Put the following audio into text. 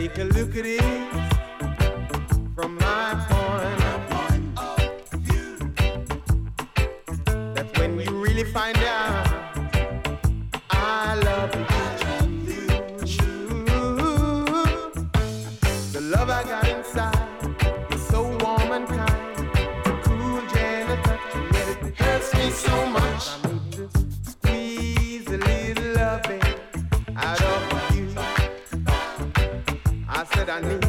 Take a look at it from my point of view. That's when you really find out I love you. The love I got inside is so warm and kind, cool, gentle touch, and yet it hurts me so much. I need to squeeze a little loving out of you. I said I need